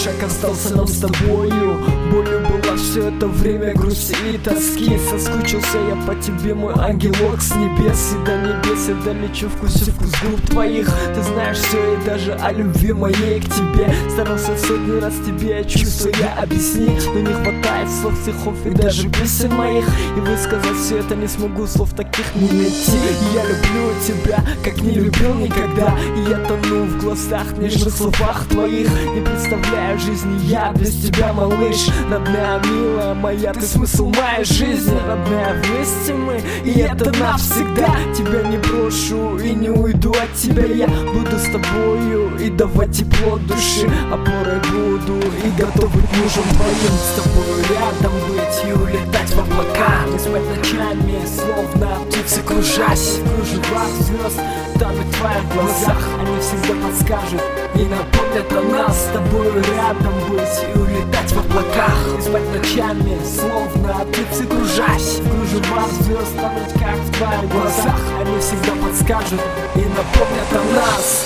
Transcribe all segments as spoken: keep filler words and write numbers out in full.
шаг остался нам с тобою. Болью была все это время грусти и тоски. Соскучился я по тебе, мой ангелок с небес. И до небес я долечу, вкусив вкус губ твоих. Ты знаешь все и даже о любви моей к тебе. Старался сотни раз тебе чувства я объяснить, но не хватает слов, стихов и даже песен моих. И высказать все это не смогу, слов таких не найти. И я люблю тебя, как не любил никогда. И я тону в глазах, нежных словах твоих. Не представляю жизни я без тебя, малыш. Родная, милая моя, ты смысл моей жизни. Родная, вместе мы, и это навсегда. Тебя не брошу и не уйду от тебя. Я буду с тобою и давать тепло души. Опорой буду и готов быть мужем твоим. С тобою рядом быть и улетать в облака. Не спать ночами, словно птицы кружась. В кружевах звезд тонут в твоих глазах. Они всегда подскажут и напомнят о нас. С тобою рядом быть и улетать в облаках. Не спать ночами, словно птицы кружась. В кружевах звезд тонут как в твоих глазах. Они всегда подскажут и напомнят о нас.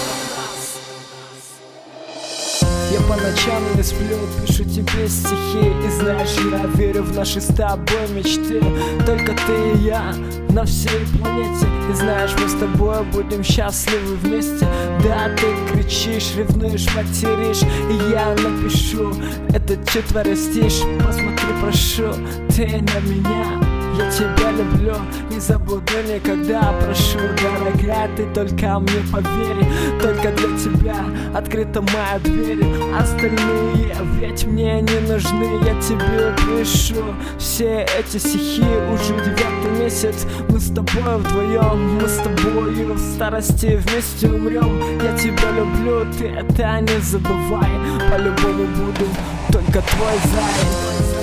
Я по ночам не сплю, пишу тебе стихи. И знаешь, я верю в наши с тобой мечты. Только ты и я на всей планете. И знаешь, мы с тобой будем счастливы вместе. Да, ты кричишь, ревнуешь, материшь. И я напишу этот четверостишь. Посмотри, прошу, ты на меня. Я тебя люблю, не забуду никогда. Прошу, дорогая, ты только мне поверь. Только для тебя открыта моя дверь. Остальные ведь мне не нужны. Я тебе пишу все эти стихи уже девятый месяц. Мы с тобой вдвоем, мы с тобою в старости вместе умрем. Я тебя люблю, ты это не забывай. По-любому буду только твой зай.